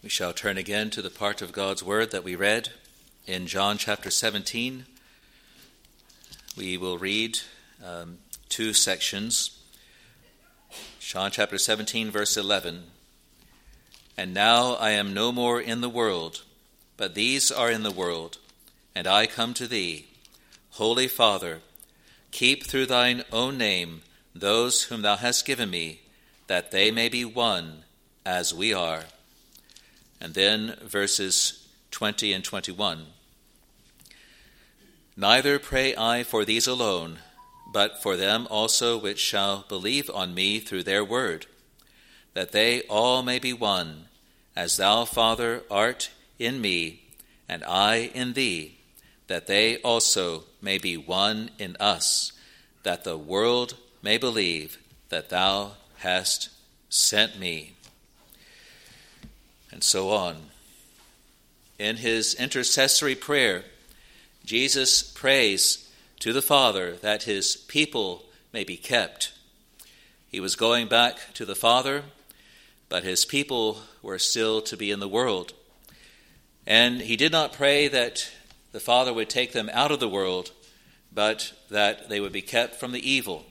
We shall turn again to the part of God's Word that we read in John chapter 17. We will read two sections. John chapter 17, verse 11. And now I am no more in the world, but these are in the world, and I come to thee. Holy Father, keep through thine own name those whom thou hast given me, that they may be one as we are. And then verses 20 and 21. Neither pray I for these alone, but for them also which shall believe on me through their word, that they all may be one, as thou, Father, art in me, and I in thee, that they also may be one in us, that the world may believe that thou hast sent me. And so on. In his intercessory prayer, Jesus prays to the Father that his people may be kept. He was going back to the Father, but his people were still to be in the world. And he did not pray that the Father would take them out of the world, but that they would be kept from the evil.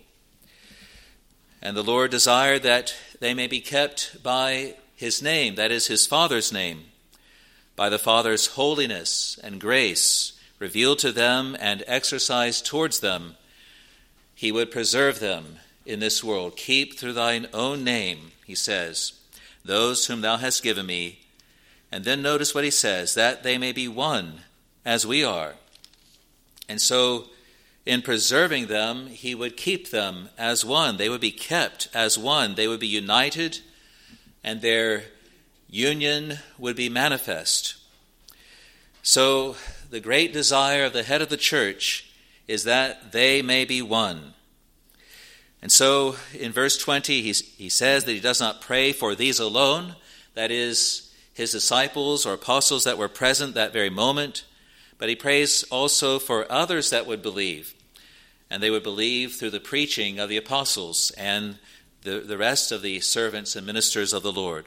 And the Lord desired that they may be kept by his name, that is his Father's name, by the Father's holiness and grace revealed to them and exercised towards them. He would preserve them in this world. Keep through thine own name, he says, those whom thou hast given me. And then notice what he says, that they may be one as we are. And so in preserving them, he would keep them as one. They would be kept as one. They would be united, and their union would be manifest. So the great desire of the head of the church is that they may be one. And so in verse 20, he says that he does not pray for these alone, that is, his disciples or apostles that were present that very moment, but he prays also for others that would believe, and they would believe through the preaching of the apostles and the rest of the servants and ministers of the Lord.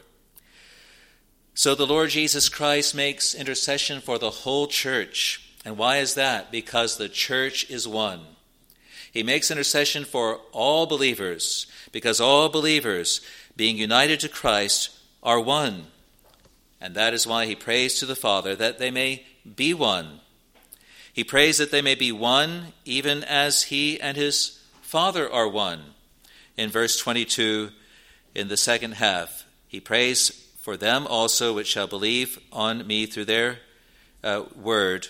So the Lord Jesus Christ makes intercession for the whole church. And why is that? Because the church is one. He makes intercession for all believers, because all believers, being united to Christ, are one. And that is why he prays to the Father that they may be one. He prays that they may be one, even as he and his Father are one. In verse 22, in the second half, he prays for them also which shall believe on me through their word.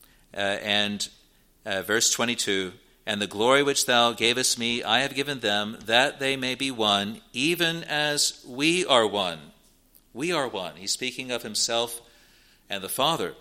Verse 22, and the glory which thou gavest me, I have given them, that they may be one, even as we are one. We are one. He's speaking of himself and the Father.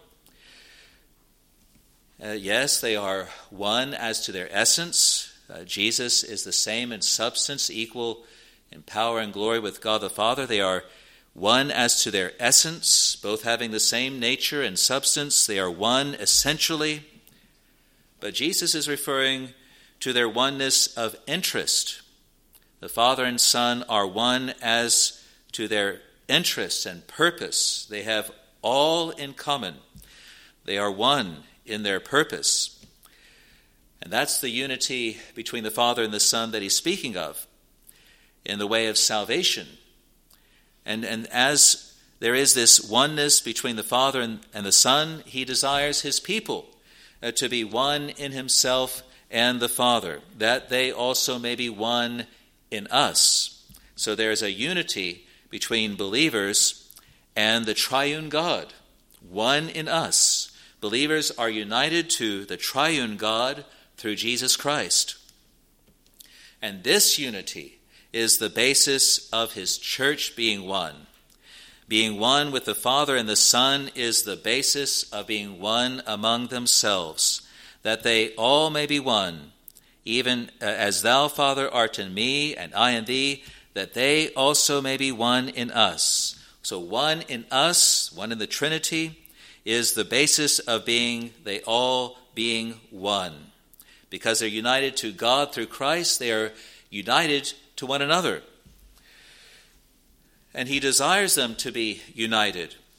Yes, they are one as to their essence. Jesus is the same in substance, equal in power and glory with God the Father. They are one as to their essence, both having the same nature and substance. They are one essentially. But Jesus is referring to their oneness of interest. The Father and Son are one as to their interest and purpose. They have all in common. They are one in their purpose. And that's the unity between the Father and the Son that he's speaking of in the way of salvation. And as there is this oneness between the Father and the Son, he desires his people to be one in himself and the Father, that they also may be one in us. So there's a unity between believers and the triune God, one in us. Believers are united to the triune God through Jesus Christ. And this unity is the basis of his church being one. Being one with the Father and the Son is the basis of being one among themselves, that they all may be one, even as thou, Father, art in me and I in thee, that they also may be one in us. So one in us, one in the Trinity, is the basis of they all being one. Because they're united to God through Christ, they are united to one another. And he desires them to be united.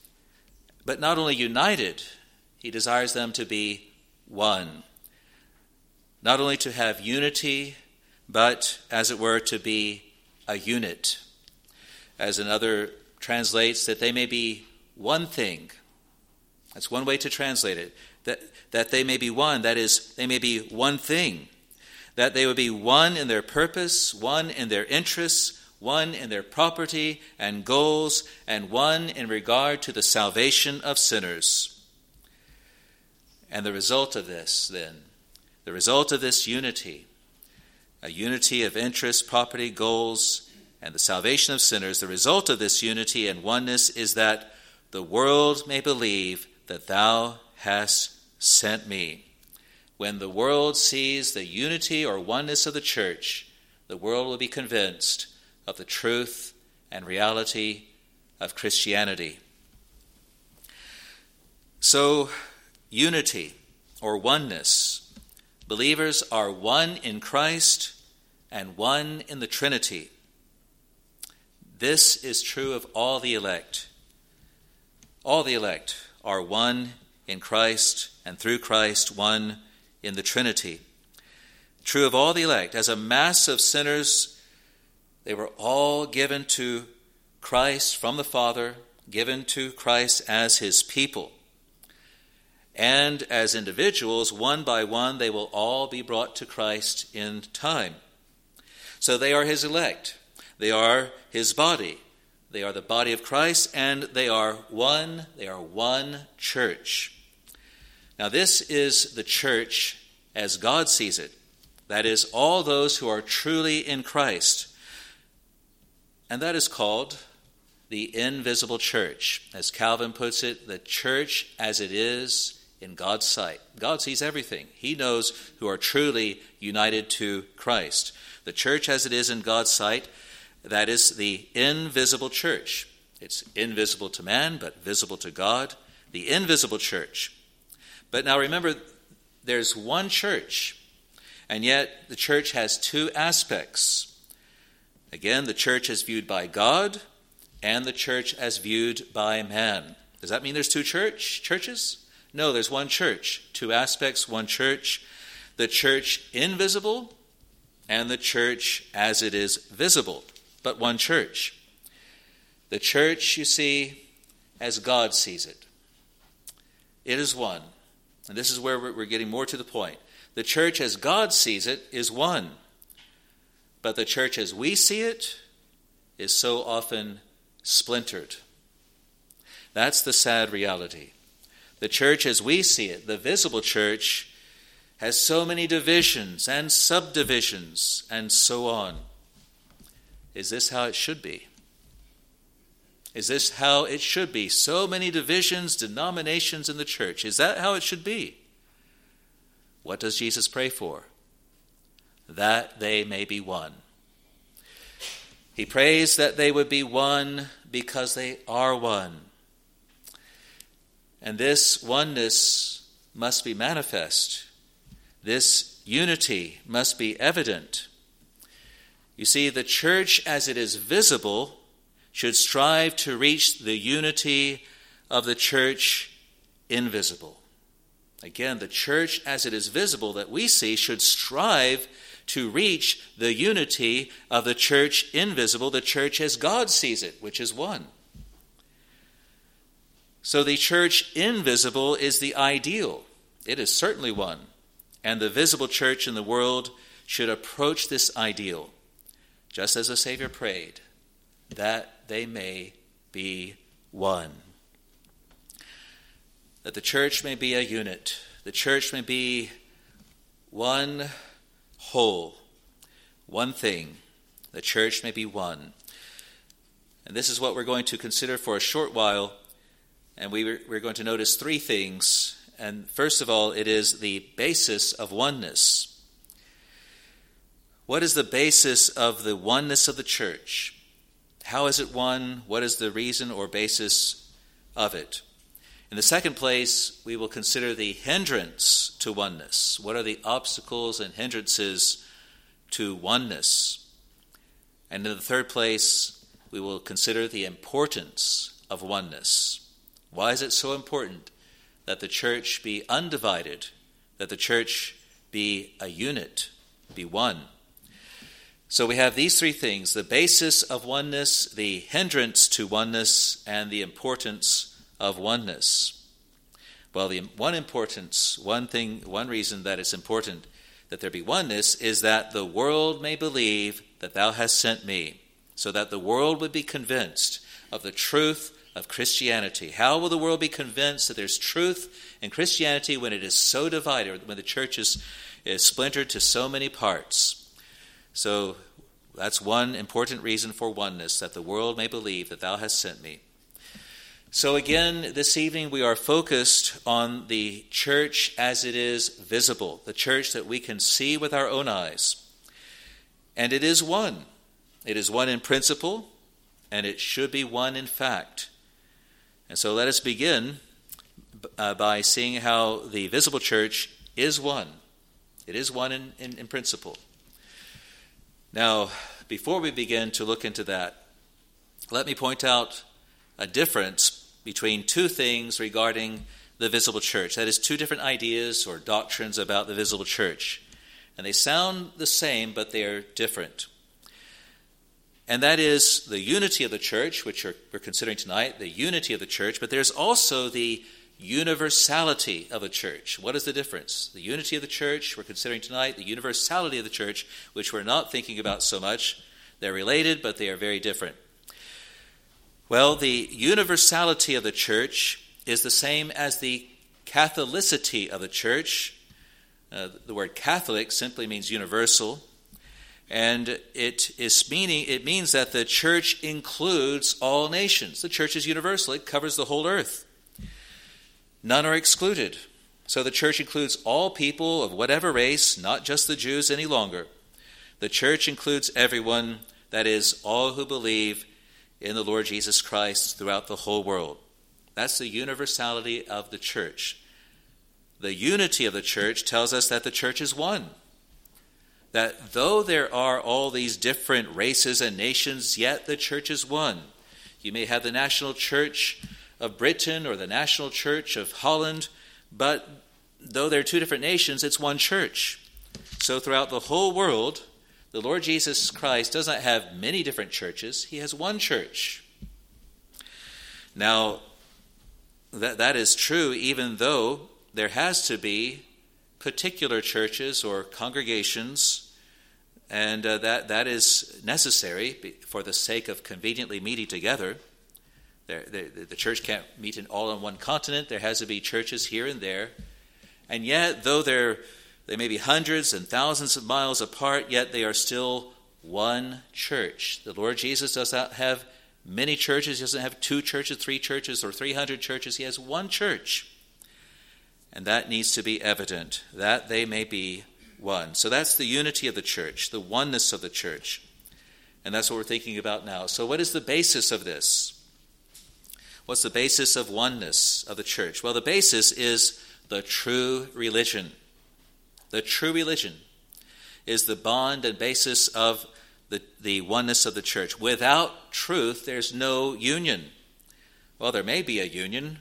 But not only united, he desires them to be one. Not only to have unity, but, as it were, to be a unit. As another translates, that they may be one thing. That's one way to translate it. That they may be one, that is, they may be one thing. That they would be one in their purpose, one in their interests, one in their property and goals, and one in regard to the salvation of sinners. And the result of this, then, the result of this unity, a unity of interest, property, goals, and the salvation of sinners, the result of this unity and oneness is that the world may believe that thou hast sent me. When the world sees the unity or oneness of the church, the world will be convinced of the truth and reality of Christianity. So, unity or oneness. Believers are one in Christ and one in the Trinity. This is true of all the elect. All the elect are one in Christ and through Christ one in the Trinity. True of all the elect. As a mass of sinners, they were all given to Christ from the Father, given to Christ as his people. And as individuals, one by one, they will all be brought to Christ in time. So they are his elect. They are his body. They are the body of Christ, and they are one church. Now this is the church as God sees it. That is, all those who are truly in Christ. And that is called the invisible church. As Calvin puts it, the church as it is in God's sight. God sees everything. He knows who are truly united to Christ. The church as it is in God's sight, that is the invisible church. It's invisible to man, but visible to God. The invisible church. But now remember, there's one church, and yet the church has two aspects. Again, the church as viewed by God, and the church as viewed by man. Does that mean there's two churches? No, there's one church. Two aspects, one church. The church invisible, and the church as it is visible. But one church. The church, you see, as God sees it. It is one. And this is where we're getting more to the point. The church as God sees it is one. But the church as we see it is so often splintered. That's the sad reality. The church as we see it, the visible church, has so many divisions and subdivisions and so on. Is this how it should be? Is this how it should be? So many divisions, denominations in the church. Is that how it should be? What does Jesus pray for? That they may be one. He prays that they would be one because they are one. And this oneness must be manifest. This unity must be evident. You see, the church as it is visible should strive to reach the unity of the church invisible. Again, the church as it is visible that we see should strive to reach the unity of the church invisible, the church as God sees it, which is one. So the church invisible is the ideal. It is certainly one. And the visible church in the world should approach this ideal, just as the Savior prayed, that they may be one. That the church may be a unit. The church may be one whole, one thing. The church may be one. And this is what we're going to consider for a short while. And we're going to notice three things. And first of all, it is the basis of oneness. What is the basis of the oneness of the church? How is it one? What is the reason or basis of it? In the second place, we will consider the hindrance to oneness. What are the obstacles and hindrances to oneness? And in the third place, we will consider the importance of oneness. Why is it so important that the church be undivided, that the church be a unit, be one? So we have these three things: the basis of oneness, the hindrance to oneness, and the importance of oneness. Well, the one reason that it's important that there be oneness is that the world may believe that thou hast sent me, so that the world would be convinced of the truth of Christianity. How will the world be convinced that there's truth in Christianity when it is so divided, when the church is splintered to so many parts? So that's one important reason for oneness, that the world may believe that thou hast sent me. So again, this evening we are focused on the church as it is visible, the church that we can see with our own eyes. And it is one. It is one in principle, and it should be one in fact. And so let us begin by seeing how the visible church is one. It is one in principle. Now, before we begin to look into that, let me point out a difference between two things regarding the visible church. That is, two different ideas or doctrines about the visible church. And they sound the same, but they are different. And that is the unity of the church, which we're considering tonight, the unity of the church, but there's also the universality of a church. What is the difference? The unity of the church we're considering tonight, the universality of the church, which we're not thinking about so much. They're related, but they are very different. Well, the universality of the church is the same as the Catholicity of the church. The word Catholic simply means universal, and it means that the church includes all nations. The church is universal. It covers the whole earth. None are excluded. So the church includes all people of whatever race, not just the Jews any longer. The church includes everyone, that is, all who believe in the Lord Jesus Christ throughout the whole world. That's the universality of the church. The unity of the church tells us that the church is one. That though there are all these different races and nations, yet the church is one. You may have the national church of Britain or the national church of Holland, but though they're two different nations, it's one church. So throughout the whole world, the Lord Jesus Christ does not have many different churches. He has one church. Now, that is true even though there has to be particular churches or congregations, and that is necessary for the sake of conveniently meeting together. The church can't meet all on one continent. There has to be churches here and there. And yet, though they may be hundreds and thousands of miles apart, yet they are still one church. The Lord Jesus does not have many churches. He doesn't have 2 churches, 3 churches, or 300 churches. He has one church. And that needs to be evident, that they may be one. So that's the unity of the church, the oneness of the church. And that's what we're thinking about now. So what is the basis of this? What's the basis of oneness of the church? Well, the basis is the true religion. The true religion is the bond and basis of the oneness of the church. Without truth, there's no union. Well, there may be a union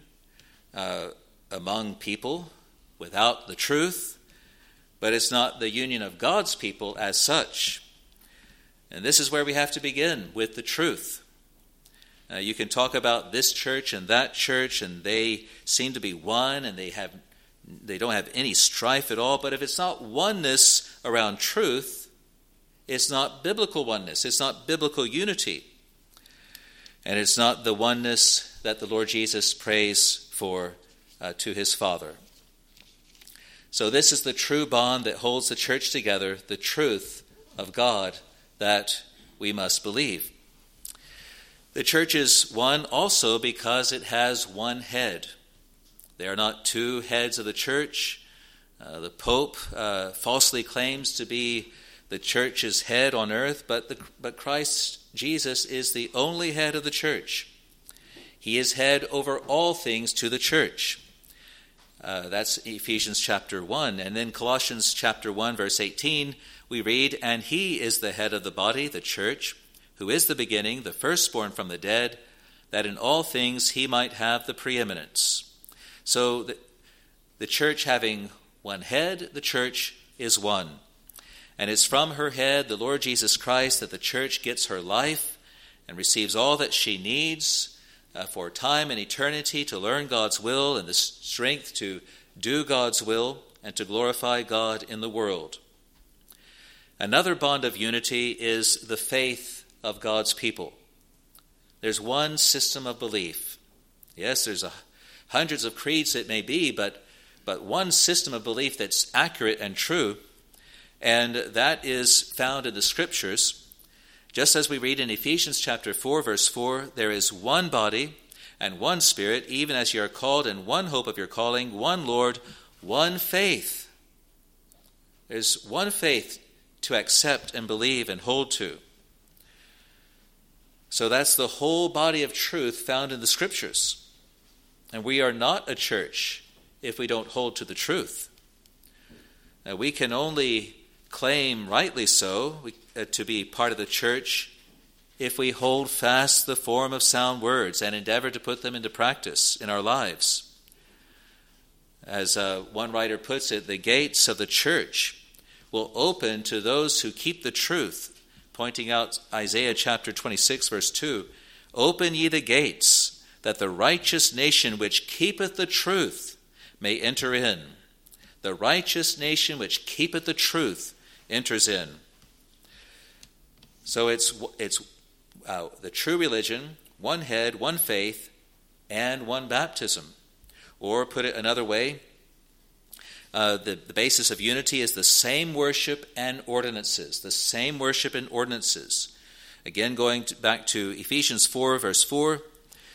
among people without the truth, but it's not the union of God's people as such. And this is where we have to begin, with the truth. You can talk about this church and that church, and they seem to be one, and they don't have any strife at all. But if it's not oneness around truth, it's not biblical oneness. It's not biblical unity. And it's not the oneness that the Lord Jesus prays for to his Father. So this is the true bond that holds the church together, the truth of God that we must believe. The church is one also because it has one head. There are not 2 heads of the church. The Pope falsely claims to be the church's head on earth, but Christ Jesus is the only head of the church. He is head over all things to the church. That's Ephesians chapter 1. And then Colossians chapter 1, verse 18, we read, "And he is the head of the body, the church, who is the beginning, the firstborn from the dead, that in all things he might have the preeminence. So the church having one head, the church is one. And it's from her head, the Lord Jesus Christ, that the church gets her life and receives all that she needs for time and eternity to learn God's will and the strength to do God's will and to glorify God in the world. Another bond of unity is the faith of God's people. There's one system of belief. Yes, there's hundreds of creeds it may be, but one system of belief that's accurate and true, and that is found in the Scriptures. Just as we read in Ephesians chapter 4, verse 4, there is one body and one Spirit, even as you are called in one hope of your calling, one Lord, one faith. There's one faith to accept and believe and hold to. So that's the whole body of truth found in the Scriptures. And we are not a church if we don't hold to the truth. Now, we can only claim, rightly so, to be part of the church if we hold fast the form of sound words and endeavor to put them into practice in our lives. As one writer puts it, the gates of the church will open to those who keep the truth, pointing out Isaiah chapter 26, verse 2, "Open ye the gates, that the righteous nation which keepeth the truth may enter in." The righteous nation which keepeth the truth enters in. So it's the true religion, one head, one faith, and one baptism. Or put it another way, the basis of unity is the same worship and ordinances. The same worship and ordinances. Again, going back to Ephesians 4, verse 4,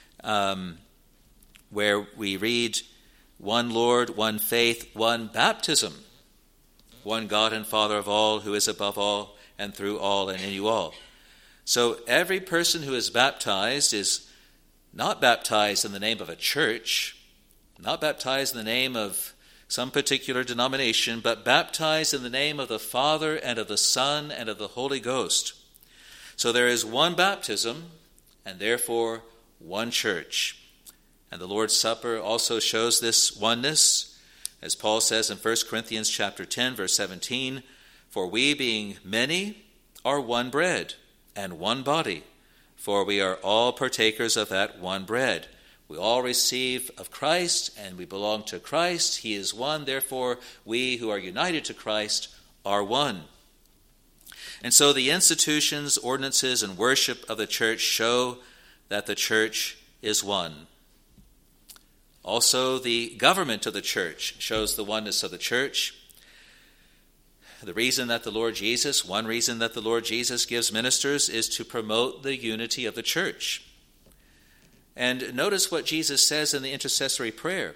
where we read, one Lord, one faith, one baptism, one God and Father of all, who is above all and through all and in you all. So every person who is baptized is not baptized in the name of a church, not baptized in the name of some particular denomination, but baptized in the name of the Father and of the Son and of the Holy Ghost. So there is one baptism and therefore one church. And the Lord's Supper also shows this oneness. As Paul says in 1 Corinthians chapter 10, verse 17, "For we being many are one bread and one body, for we are all partakers of that one bread. We all receive of Christ, and we belong to Christ. He is one, therefore we who are united to Christ are one." And so the institutions, ordinances, and worship of the church show that the church is one. Also, the government of the church shows the oneness of the church. One reason that the Lord Jesus gives ministers is to promote the unity of the church. And notice what Jesus says in the intercessory prayer,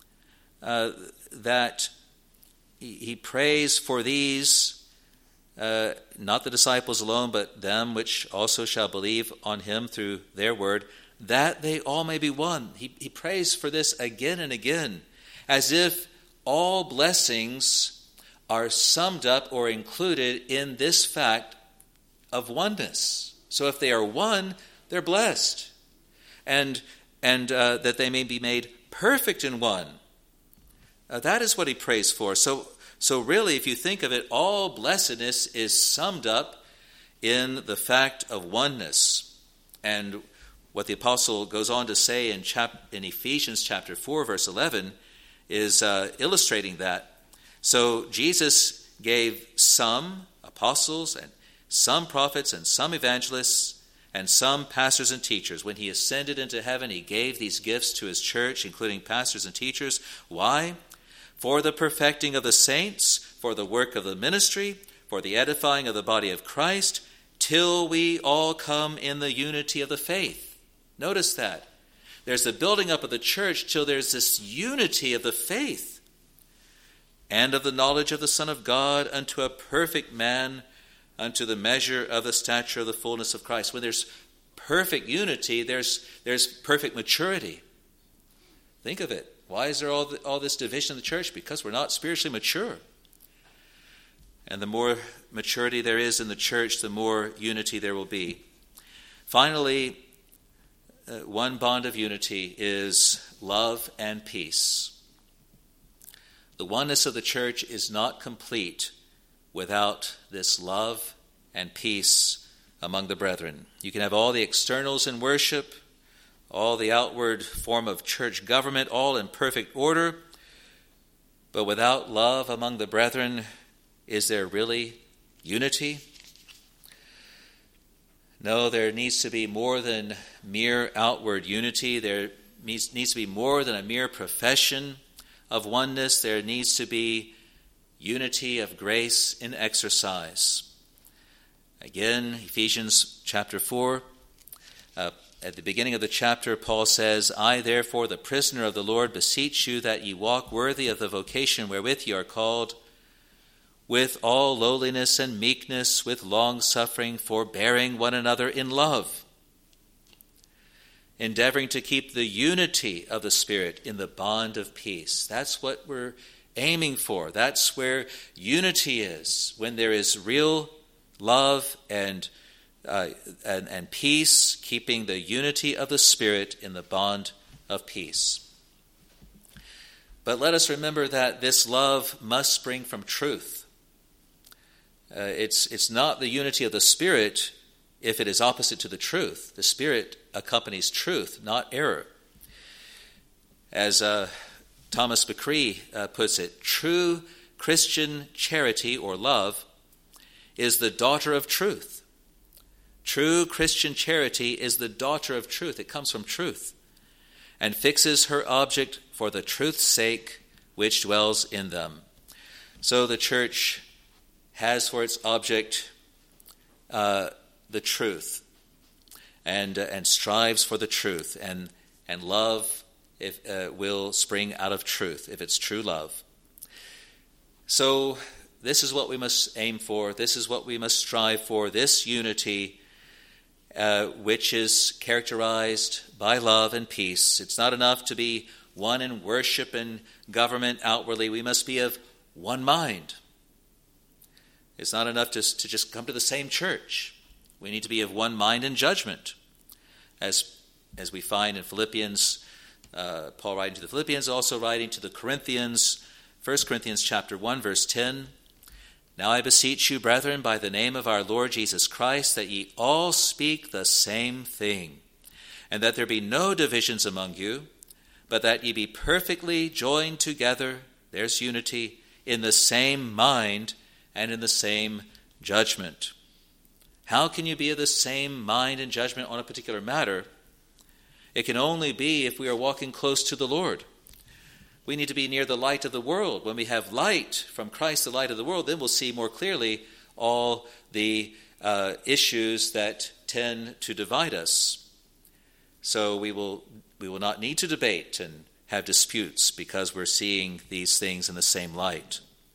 that he prays for these, not the disciples alone, but them which also shall believe on him through their word, that they all may be one. He prays for this again and again, as if all blessings are summed up or included in this fact of oneness. So if they are one, they're blessed. And that they may be made perfect in one. That is what he prays for. So really, if you think of it, all blessedness is summed up in the fact of oneness. And what the apostle goes on to say in Ephesians chapter 4, verse 11, is illustrating that. So Jesus gave some apostles and some prophets and some evangelists and some pastors and teachers. When he ascended into heaven, he gave these gifts to his church, including pastors and teachers. Why? For the perfecting of the saints, for the work of the ministry, for the edifying of the body of Christ, till we all come in the unity of the faith. Notice that. There's the building up of the church till there's this unity of the faith and of the knowledge of the Son of God unto a perfect man, unto the measure of the stature of the fullness of Christ. When there's perfect unity, there's perfect maturity. Think of it. Why is there all this division in the church? Because we're not spiritually mature. And the more maturity there is in the church, the more unity there will be. Finally, one bond of unity is love and peace. The oneness of the church is not complete without this love and peace among the brethren. You can have all the externals in worship, all the outward form of church government, all in perfect order, but without love among the brethren, is there really unity? No, there needs to be more than mere outward unity. There needs to be more than a mere profession of oneness. There needs to be unity of grace in exercise. Again, Ephesians chapter 4, at the beginning of the chapter, Paul says, I, therefore, the prisoner of the Lord, beseech you that ye walk worthy of the vocation wherewith ye are called, with all lowliness and meekness, with long-suffering, forbearing one another in love, endeavoring to keep the unity of the Spirit in the bond of peace. That's what we're aiming for. That's where unity is, when there is real love and peace, keeping the unity of the Spirit in the bond of peace. But let us remember that this love must spring from truth. It's not the unity of the Spirit if it is opposite to the truth. The Spirit accompanies truth, not error. As Thomas McCree puts it, true Christian charity or love is the daughter of truth. True Christian charity is the daughter of truth. It comes from truth and fixes her object for the truth's sake which dwells in them. So the church has for its object the truth and strives for the truth, and love will spring out of truth if it's true love. So this is what we must aim for. This is what we must strive for, this unity which is characterized by love and peace. It's not enough to be one in worship and government outwardly. We must be of one mind. It's not enough to just come to the same church. We need to be of one mind in judgment. As we find in Philippians, Paul writing to the Philippians, also writing to the Corinthians, 1 Corinthians chapter 1, verse 10, Now I beseech you, brethren, by the name of our Lord Jesus Christ, that ye all speak the same thing, and that there be no divisions among you, but that ye be perfectly joined together, there's unity, in the same mind and in the same judgment. How can you be of the same mind and judgment on a particular matter? It can only be if we are walking close to the Lord. We need to be near the light of the world. When we have light from Christ, the light of the world, then we'll see more clearly all the issues that tend to divide us. So we will not need to debate and have disputes because we're seeing these things in the same light.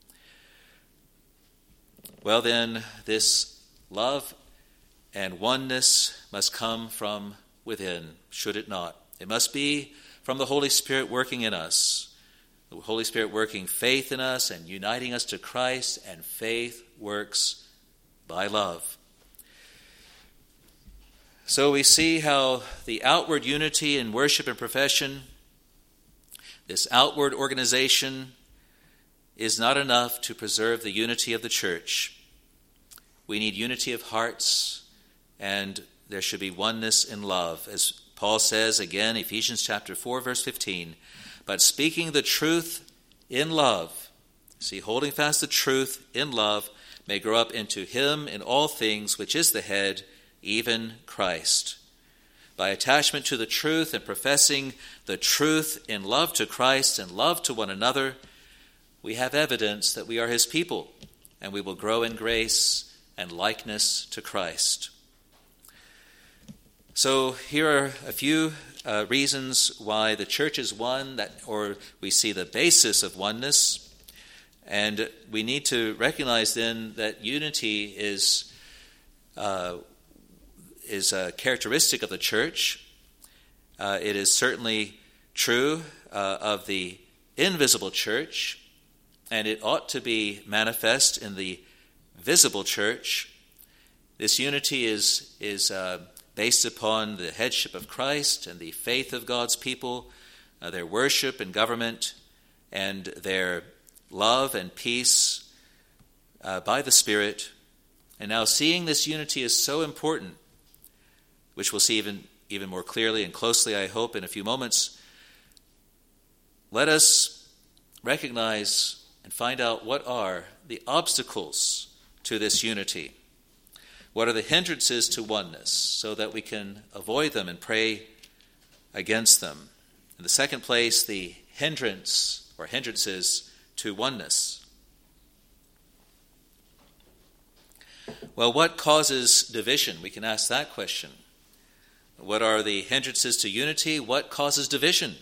Well then, this love and oneness must come from within, should it not? It must be from the Holy Spirit working in us. The Holy Spirit working faith in us and uniting us to Christ, and faith works by love. So we see how the outward unity in worship and profession, this outward organization, is not enough to preserve the unity of the church. We need unity of hearts, and there should be oneness in love. As Paul says again, Ephesians chapter 4, verse 15, but speaking the truth in love, see, holding fast the truth in love, may grow up into him in all things, which is the head, even Christ. By attachment to the truth and professing the truth in love to Christ and love to one another, we have evidence that we are his people, and we will grow in grace and likeness to Christ. So here are a few reasons why the church is one, or we see the basis of oneness. And we need to recognize then that unity is a characteristic of the church. It is certainly true of the invisible church, and it ought to be manifest in the visible church. This unity is based upon the headship of Christ and the faith of God's people, their worship and government, and their love and peace by the Spirit. And now seeing this unity is so important, which we'll see even more clearly and closely, I hope, in a few moments, let us recognize and find out what are the obstacles to this unity. What are the hindrances to oneness, so that we can avoid them and pray against them? In the second place, the hindrances to oneness. Well, what causes division? We can ask that question. What are the hindrances to unity? What causes division?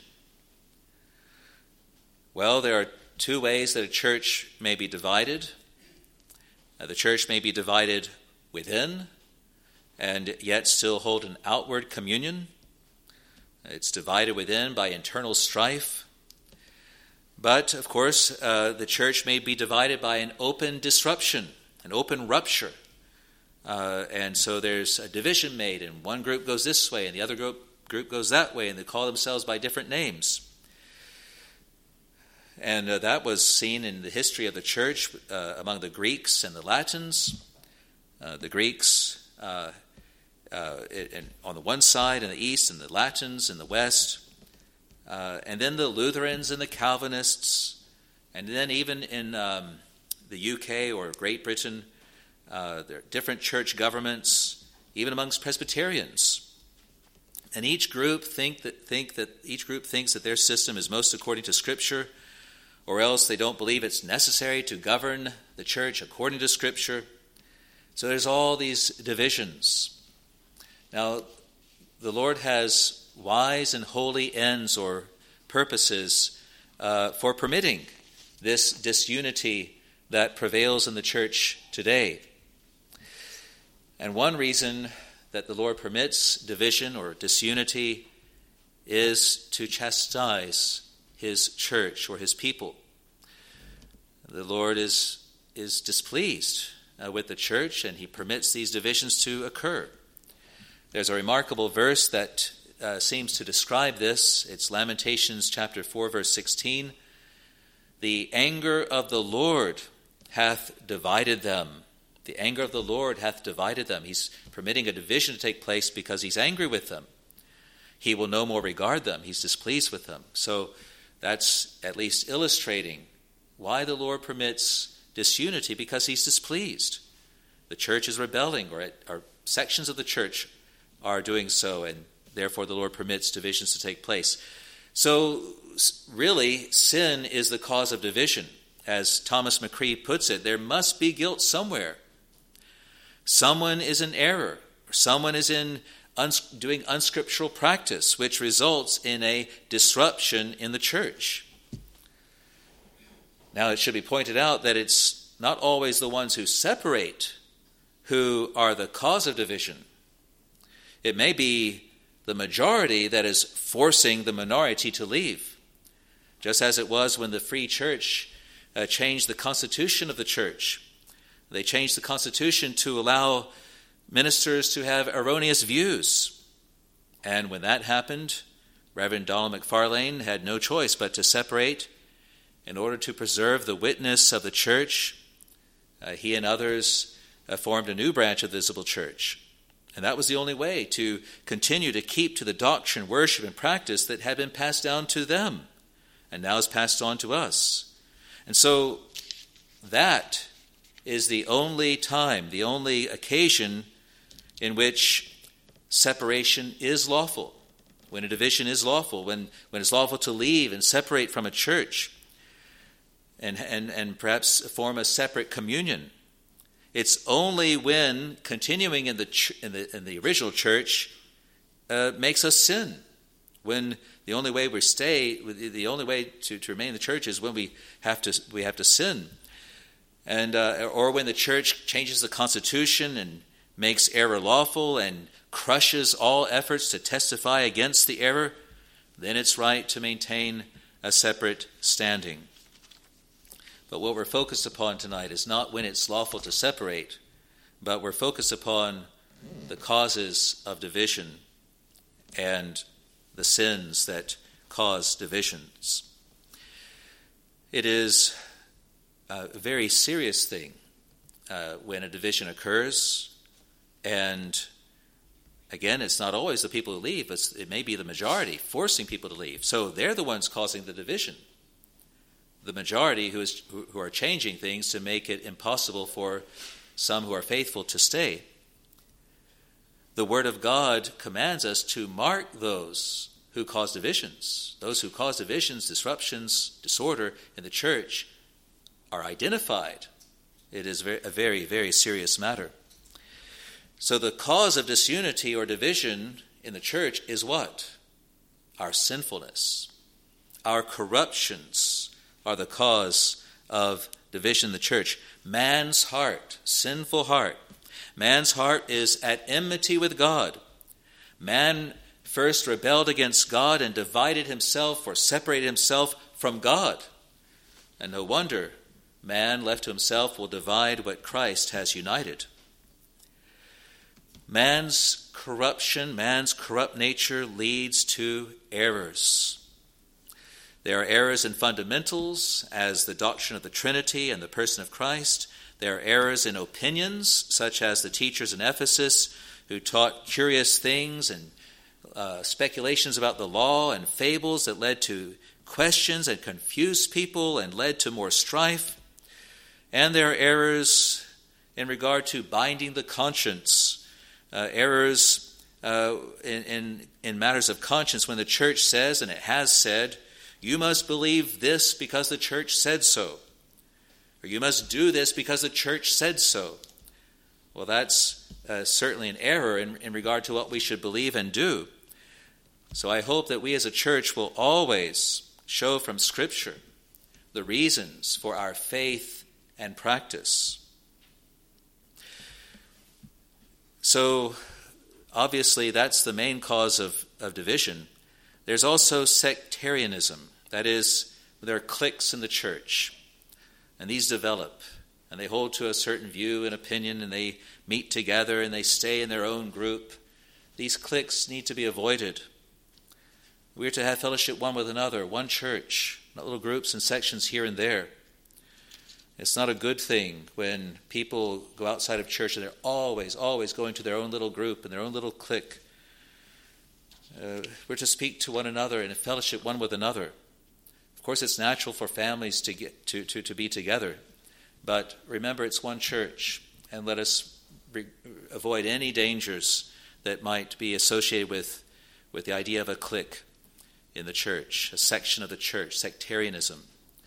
Well, there are two ways that a church may be divided. The church may be divided within and yet still hold an outward communion. It's divided within by internal strife. But, of course, the church may be divided by an open disruption, an open rupture. And so there's a division made, and one group goes this way, and the other group goes that way, and they call themselves by different names. And that was seen in the history of the church among the Greeks and the Latins. The Greeks on the one side in the east, and the Latins in the west. And then the Lutherans and the Calvinists. And then even in the UK or Great Britain, there are different church governments, even amongst Presbyterians. And each group thinks that their system is most according to Scripture, or else they don't believe it's necessary to govern the church according to Scripture. So there's all these divisions. Now, the Lord has wise and holy ends or purposes for permitting this disunity that prevails in the church today. And one reason that the Lord permits division or disunity is to chastise His church or His people. The Lord is displeased with the church, and He permits these divisions to occur. There's a remarkable verse that seems to describe this. It's Lamentations chapter 4, verse 16. The anger of the Lord hath divided them. The anger of the Lord hath divided them. He's permitting a division to take place because He's angry with them. He will no more regard them. He's displeased with them. So that's at least illustrating why the Lord permits disunity, because He's displeased. The church is rebelling, or sections of the church are doing so, and therefore the Lord permits divisions to take place. So really, sin is the cause of division. As Thomas McCree puts it, there must be guilt somewhere. Someone is in error. Someone is doing unscriptural practice, which results in a disruption in the church. Now, it should be pointed out that it's not always the ones who separate who are the cause of division. It may be the majority that is forcing the minority to leave, just as it was when the Free Church changed the constitution of the church. They changed the constitution to allow ministers to have erroneous views. And when that happened, Reverend Donald McFarlane had no choice but to separate in order to preserve the witness of the church. He and others formed a new branch of the Visible Church. And that was the only way to continue to keep to the doctrine, worship, and practice that had been passed down to them and now is passed on to us. And so that is the only time, the only occasion in which separation is lawful, when a division is lawful, when it's lawful to leave and separate from a church and perhaps form a separate communion. It's only when continuing in the original church makes us sin. When the only way the only way to remain in the church is when we have to sin, and or when the church changes the constitution and makes error lawful and crushes all efforts to testify against the error, then it's right to maintain a separate standing. But what we're focused upon tonight is not when it's lawful to separate, but we're focused upon the causes of division and the sins that cause divisions. It is a very serious thing when a division occurs, and again, it's not always the people who leave, but it may be the majority forcing people to leave. So they're the ones causing the division. The majority who are changing things to make it impossible for some who are faithful to stay. The Word of God commands us to mark those who cause divisions. Those who cause divisions, disruptions, disorder in the church are identified. It is a very, very serious matter. So the cause of disunity or division in the church is what? Our sinfulness. Our corruptions are the cause of division in the church. Man's heart, sinful heart. Man's heart is at enmity with God. Man first rebelled against God and divided himself or separated himself from God. And no wonder man left to himself will divide what Christ has united. Man's corruption, man's corrupt nature leads to errors. There are errors in fundamentals, as the doctrine of the Trinity and the person of Christ. There are errors in opinions, such as the teachers in Ephesus who taught curious things and speculations about the law and fables that led to questions and confused people and led to more strife. And there are errors in regard to binding the conscience, errors in matters of conscience when the church says, and it has said, you must believe this because the church said so. Or you must do this because the church said so. Well, that's certainly an error in regard to what we should believe and do. So I hope that we as a church will always show from Scripture the reasons for our faith and practice. So obviously that's the main cause of division. There's also sectarianism. That is, there are cliques in the church, and these develop, and they hold to a certain view and opinion, and they meet together, and they stay in their own group. These cliques need to be avoided. We are to have fellowship one with another, one church, not little groups and sections here and there. It's not a good thing when people go outside of church and they're always going to their own little group and their own little clique. We're to speak to one another and fellowship one with another. Of course, it's natural for families to get to be together, but remember, it's one church, and let us avoid any dangers that might be associated with the idea of a clique in the church, a section of the church, sectarianism.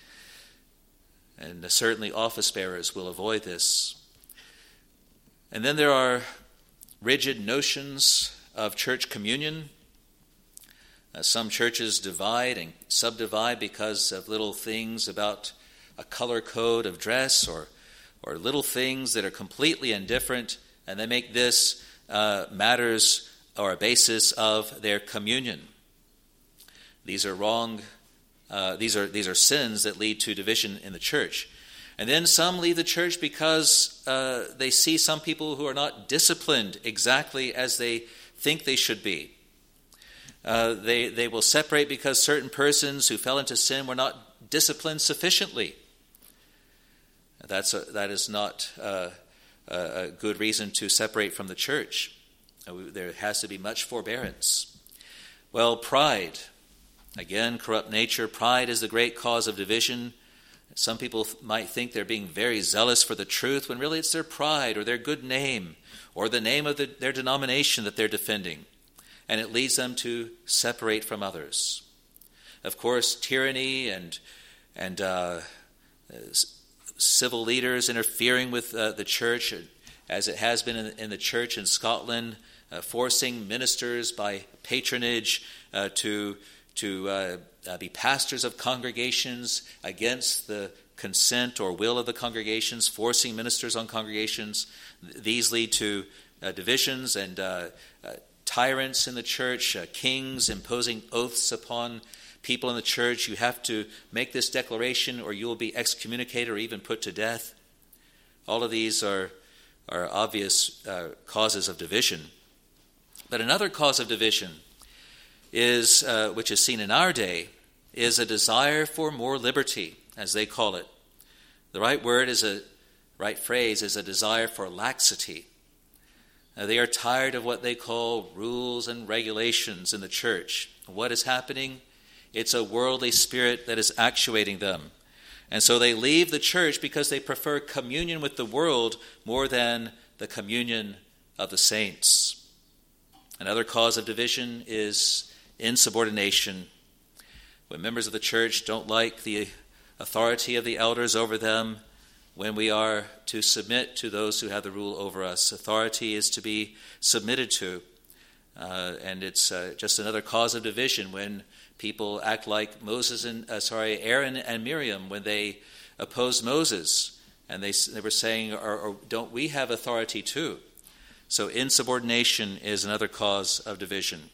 And certainly office bearers will avoid this. And then there are rigid notions of church communion. Some churches divide and subdivide because of little things about a color code of dress or little things that are completely indifferent, and they make this matters or a basis of their communion. These are wrong. These are sins that lead to division in the church. And then some leave the church because they see some people who are not disciplined exactly as they think they should be. They will separate because certain persons who fell into sin were not disciplined sufficiently. That is not a good reason to separate from the church. There has to be much forbearance. Well, pride. Again, corrupt nature. Pride is the great cause of division. Some people might think they're being very zealous for the truth when really it's their pride or their good name or the name of their denomination that they're defending. And it leads them to separate from others. Of course, tyranny and civil leaders interfering with the church, as it has been in the church in Scotland, forcing ministers by patronage to be pastors of congregations against the consent or will of the congregations, forcing ministers on congregations. These lead to divisions and tyrants in the church, kings imposing oaths upon people in the church. You have to make this declaration or you will be excommunicated or even put to death. All of these are are obvious causes of division. But another cause of division is, which is seen in our day, is a desire for more liberty, as they call it. The right phrase is a desire for laxity. They are tired of what they call rules and regulations in the church. What is happening? It's a worldly spirit that is actuating them. And so they leave the church because they prefer communion with the world more than the communion of the saints. Another cause of division is insubordination. When members of the church don't like the authority of the elders over them, when we are to submit to those who have the rule over us, authority is to be submitted to. And it's just another cause of division when people act like Aaron and Miriam when they opposed Moses, and they were saying, or don't we have authority too? So insubordination is another cause of division.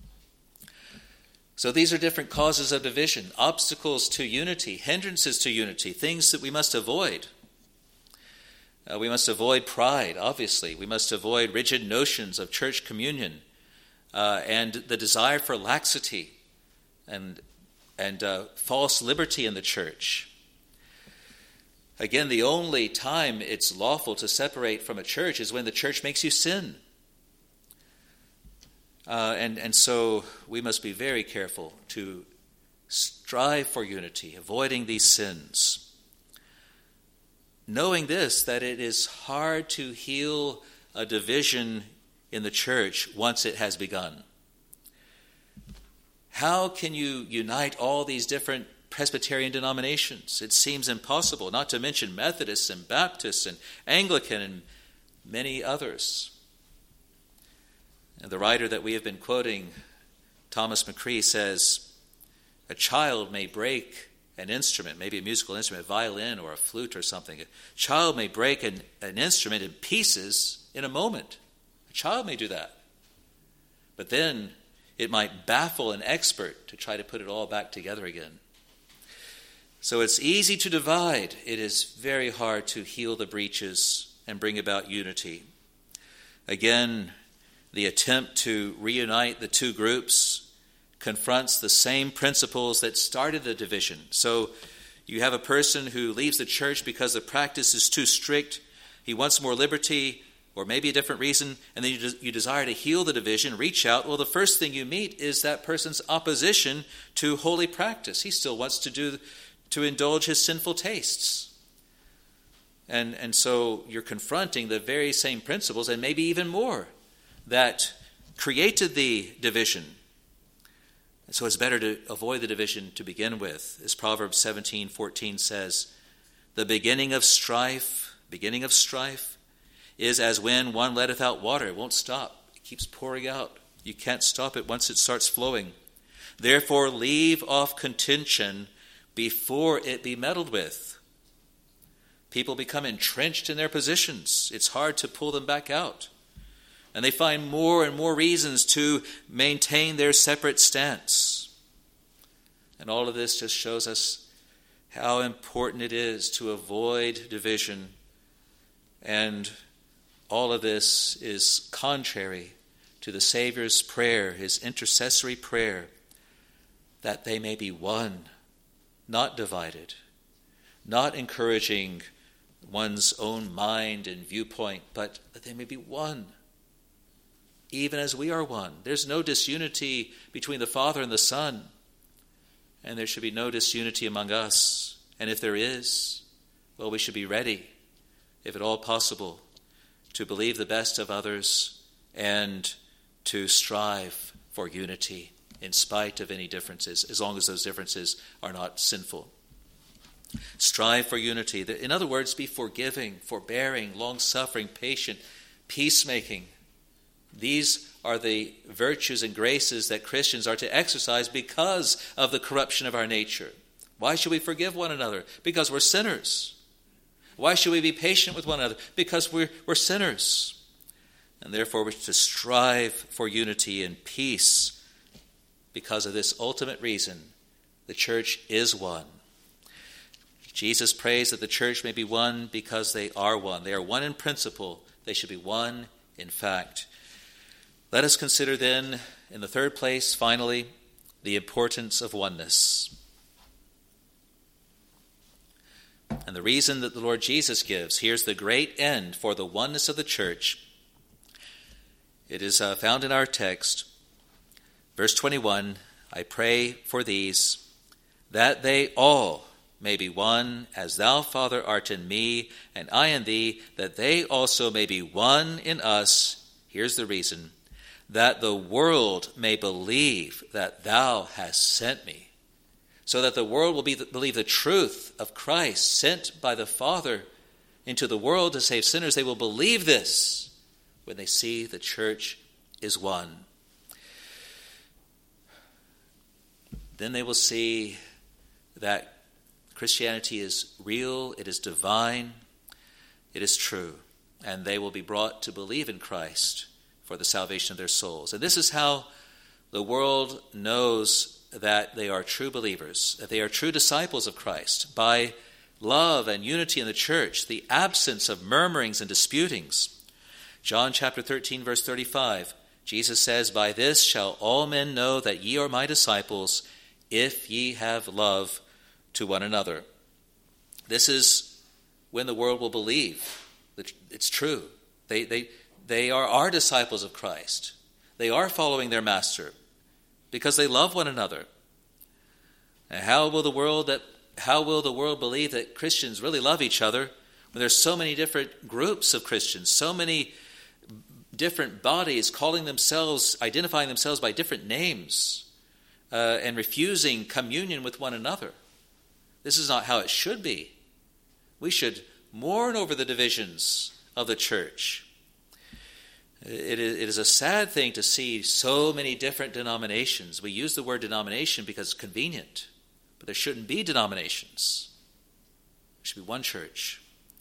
So these are different causes of division, obstacles to unity, hindrances to unity, things that we must avoid. We must avoid pride, obviously. We must avoid rigid notions of church communion and the desire for laxity and false liberty in the church. Again, the only time it's lawful to separate from a church is when the church makes you sin. And so we must be very careful to strive for unity, avoiding these sins. Knowing this, that it is hard to heal a division in the church once it has begun. How can you unite all these different Presbyterian denominations? It seems impossible, not to mention Methodists and Baptists and Anglican and many others. And the writer that we have been quoting, Thomas McCree, says, a child may break an instrument, maybe a musical instrument, a violin or a flute or something. A child may break an instrument in pieces in a moment. A child may do that. But then it might baffle an expert to try to put it all back together again. So it's easy to divide. It is very hard to heal the breaches and bring about unity. Again, the attempt to reunite the two groups confronts the same principles that started the division. So you have a person who leaves the church because the practice is too strict. He wants more liberty, or maybe a different reason, and then you desire to heal the division, reach out. Well, the first thing you meet is that person's opposition to holy practice. He still wants to indulge his sinful tastes. And so you're confronting the very same principles, and maybe even more, that created the division. And so it's better to avoid the division to begin with. As Proverbs 17:14 says, the beginning of strife is as when one letteth out water. It won't stop. It keeps pouring out. You can't stop it once it starts flowing. Therefore, leave off contention before it be meddled with. People become entrenched in their positions. It's hard to pull them back out. And they find more and more reasons to maintain their separate stance. And all of this just shows us how important it is to avoid division. And all of this is contrary to the Savior's prayer, his intercessory prayer, that they may be one, not divided, not encouraging one's own mind and viewpoint, but that they may be one, even as we are one. There's no disunity between the Father and the Son, and there should be no disunity among us. And if there is, well, we should be ready, if at all possible, to believe the best of others and to strive for unity in spite of any differences, as long as those differences are not sinful. Strive for unity. In other words, be forgiving, forbearing, long-suffering, patient, peacemaking. These are the virtues and graces that Christians are to exercise because of the corruption of our nature. Why should we forgive one another? Because we're sinners. Why should we be patient with one another? Because we're sinners. And therefore we're to strive for unity and peace because of this ultimate reason. The church is one. Jesus prays that the church may be one because they are one. They are one in principle. they should be one in fact. Let us consider then, in the third place, finally, the importance of oneness. And the reason that the Lord Jesus gives, here's the great end for the oneness of the church. It is found in our text, verse 21, I pray for these, that they all may be one, as thou, Father, art in me, and I in thee, that they also may be one in us. Here's the reason, that the world may believe that thou hast sent me. So that the world will believe the truth of Christ sent by the Father into the world to save sinners. They will believe this when they see the church is one. Then they will see that Christianity is real, it is divine, it is true, and they will be brought to believe in Christ for the salvation of their souls. And this is how the world knows that they are true believers, that they are true disciples of Christ, by love and unity in the church, the absence of murmurings and disputings. John chapter 13, verse 35, Jesus says, by this shall all men know that ye are my disciples, if ye have love to one another. This is when the world will believe that it's true. They are our disciples of Christ. They are following their master because they love one another. And how will the world believe that Christians really love each other when there's so many different groups of Christians, so many different bodies identifying themselves by different names, and refusing communion with one another? This is not how it should be. We should mourn over the divisions of the church. It is a sad thing to see so many different denominations. We use the word denomination because it's convenient, but there shouldn't be denominations. There should be one church.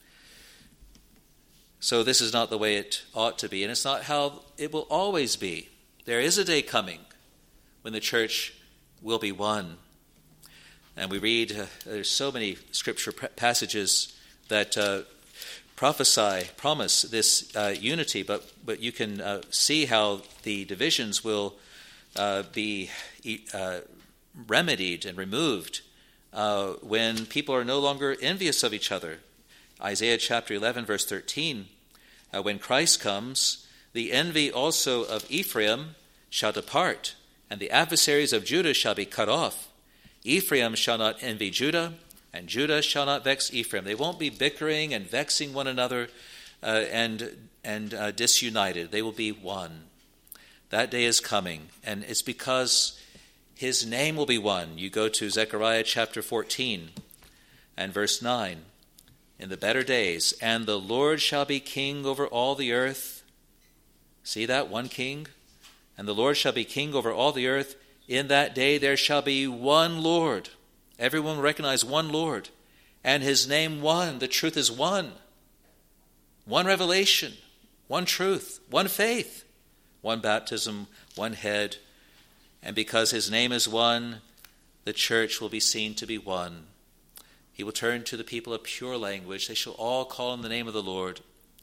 So this is not the way it ought to be, and it's not how it will always be. There is a day coming when the church will be one. And we read, there's so many scripture passages that promise this unity, but you can see how the divisions will be remedied and removed when people are no longer envious of each other. Isaiah chapter 11, verse 13, when Christ comes, the envy also of Ephraim shall depart, and the adversaries of Judah shall be cut off. Ephraim shall not envy Judah, and Judah shall not vex Ephraim. They won't be bickering and vexing one another and disunited. They will be one. That day is coming, and it's because his name will be one. You go to Zechariah chapter 14 and verse 9. In the better days, and the Lord shall be king over all the earth. See that? One king. And the Lord shall be king over all the earth. In that day there shall be one Lord. Everyone will recognize one Lord. And his name one. The truth is one. One revelation. One truth. One faith. One baptism. One head. And because his name is one, the church will be seen to be one. He will turn to the people of pure language. They shall all call on the name of the Lord.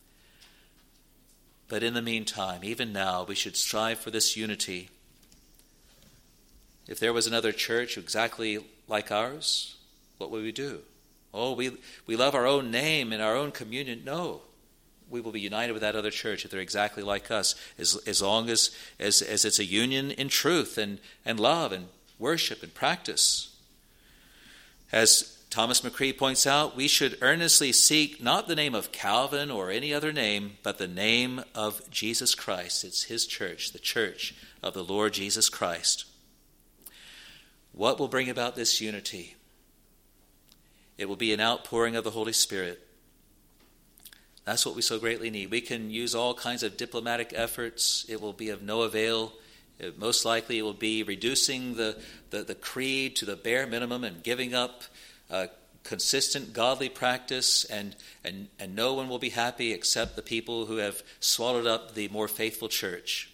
But in the meantime, even now, we should strive for this unity. If there was another church exactly like ours, what would we do? Oh, we love our own name and our own communion. No, we will be united with that other church if they're exactly like us, as long as it's a union in truth and love and worship and practice. As Thomas McCree points out, we should earnestly seek not the name of Calvin or any other name, but the name of Jesus Christ. It's his church, the church of the Lord Jesus Christ. What will bring about this unity? It will be an outpouring of the Holy Spirit. That's what we so greatly need. We can use all kinds of diplomatic efforts. It will be of no avail. Most likely it will be reducing the creed to the bare minimum and giving up consistent godly practice, and no one will be happy except the people who have swallowed up the more faithful church.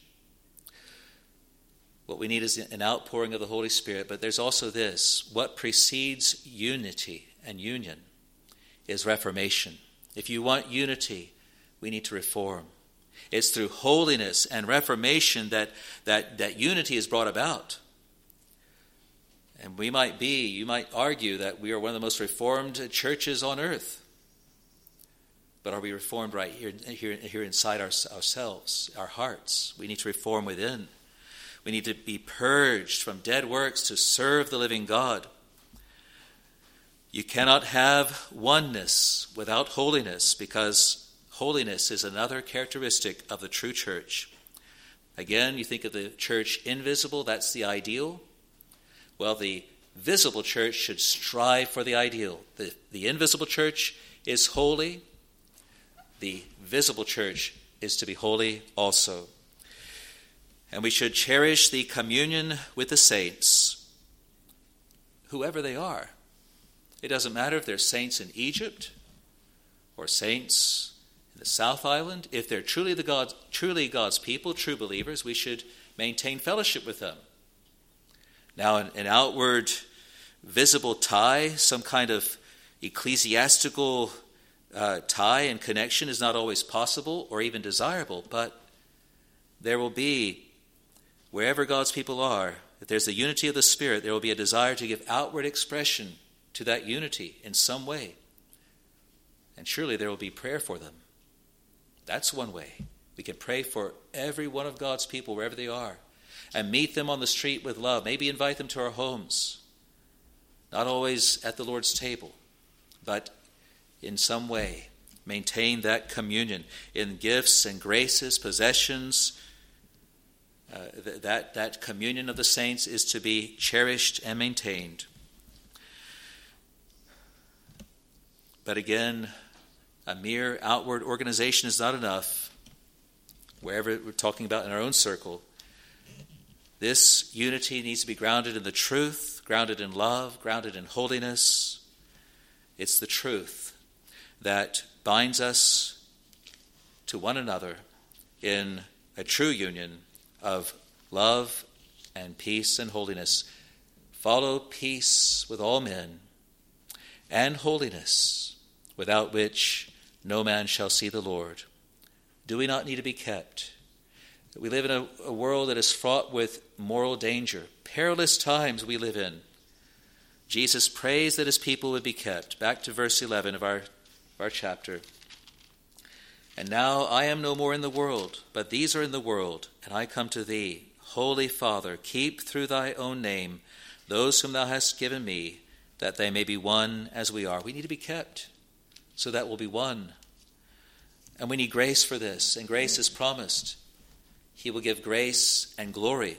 What we need is an outpouring of the Holy Spirit, but there's also this. What precedes unity and union is reformation. If you want unity, we need to reform. It's through holiness and reformation that unity is brought about. And you might argue that we are one of the most reformed churches on earth. But are we reformed right here inside ourselves, our hearts? We need to reform within. We need to be purged from dead works to serve the living God. You cannot have oneness without holiness, because holiness is another characteristic of the true church. Again, you think of the church invisible, that's the ideal. Well, the visible church should strive for the ideal. The invisible church is holy. The visible church is to be holy also. And we should cherish the communion with the saints, whoever they are. It doesn't matter if they're saints in Egypt or saints in the South Island. If they're truly God's people, true believers, we should maintain fellowship with them. Now, an outward, visible tie, some kind of ecclesiastical tie and connection is not always possible or even desirable, but there will be, wherever God's people are, if there's the unity of the Spirit, there will be a desire to give outward expression to that unity in some way. And surely there will be prayer for them. That's one way. We can pray for every one of God's people, wherever they are, and meet them on the street with love. Maybe invite them to our homes. Not always at the Lord's table, but in some way maintain that communion in gifts and graces, possessions. That communion of the saints is to be cherished and maintained. But again, a mere outward organization is not enough. Wherever we're talking about in our own circle, this unity needs to be grounded in the truth, grounded in love, grounded in holiness. It's the truth that binds us to one another in a true union of love and peace and holiness. Follow peace with all men and holiness, without which no man shall see the Lord. Do we not need to be kept? We live in a world that is fraught with moral danger. Perilous times we live in. Jesus prays that his people would be kept. Back to verse 11 of our chapter. And now I am no more in the world, but these are in the world, and I come to thee. Holy Father, keep through thy own name those whom thou hast given me, that they may be one as we are. We need to be kept so that we'll be one. And we need grace for this, and grace is promised. He will give grace and glory.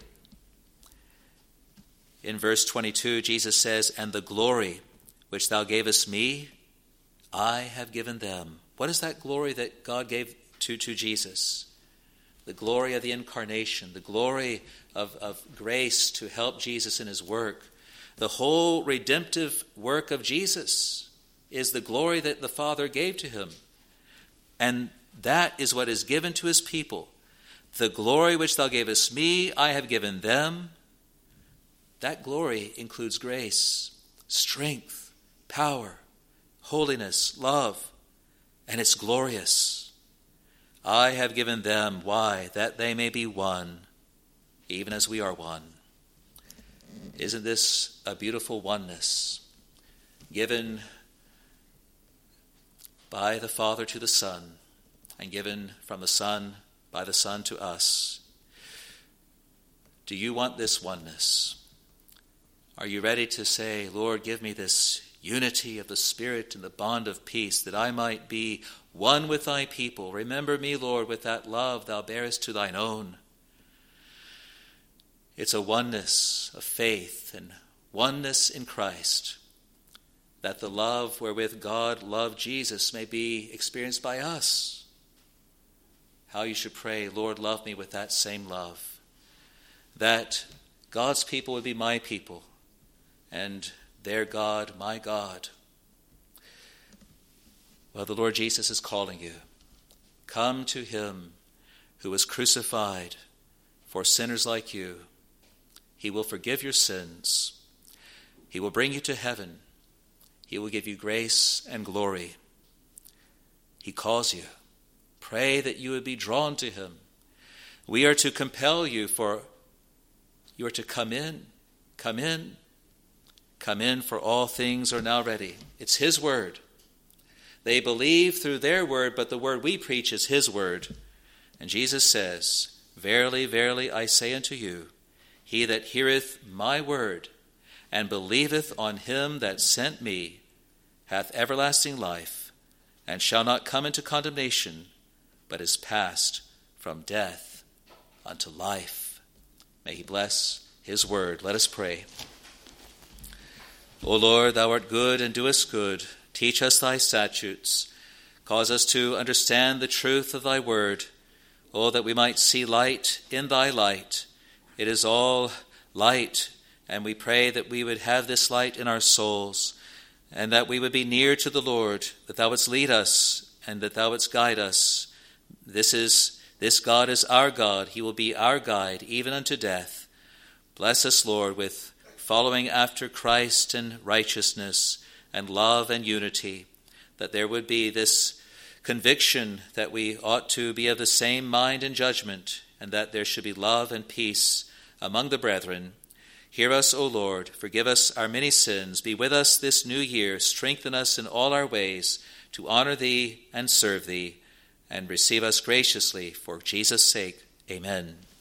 In verse 22, Jesus says, and the glory which thou gavest me, I have given them. What is that glory that God gave to Jesus? The glory of the incarnation, the glory of grace to help Jesus in his work. The whole redemptive work of Jesus is the glory that the Father gave to him. And that is what is given to his people. The glory which thou gavest me, I have given them. That glory includes grace, strength, power, holiness, love, and it's glorious. I have given them. Why? That they may be one, even as we are one. Isn't this a beautiful oneness given by the Father to the Son, and given from the Son by the Son to us? Do you want this oneness? Are you ready to say, Lord, give me this unity of the Spirit and the bond of peace, that I might be one with thy people? Remember me, Lord, with that love thou bearest to thine own. It's a oneness of faith and oneness in Christ, that the love wherewith God loved Jesus may be experienced by us. How you should pray, Lord, love me with that same love, that God's people would be my people, and their God, my God. Well, the Lord Jesus is calling you. Come to him who was crucified for sinners like you. He will forgive your sins. He will bring you to heaven. He will give you grace and glory. He calls you. pray that you would be drawn to him. We are to compel you, for you are to come in, for all things are now ready. It's his word. They believe through their word, but the word we preach is his word. And Jesus says, Verily, verily, I say unto you, he that heareth my word and believeth on him that sent me hath everlasting life, and shall not come into condemnation, but is passed from death unto life. May he bless his word. Let us pray. O Lord, thou art good and doest good. Teach us thy statutes. Cause us to understand the truth of thy word. Oh, that we might see light in thy light. It is all light, and we pray that we would have this light in our souls, and that we would be near to the Lord, that thou wouldst lead us, and that thou wouldst guide us. This God is our God. He will be our guide, even unto death. Bless us, Lord, with following after Christ in righteousness and love and unity, that there would be this conviction that we ought to be of the same mind and judgment, and that there should be love and peace among the brethren. Hear us, O Lord, forgive us our many sins. Be with us this new year. Strengthen us in all our ways to honor thee and serve thee, and receive us graciously for Jesus' sake. Amen.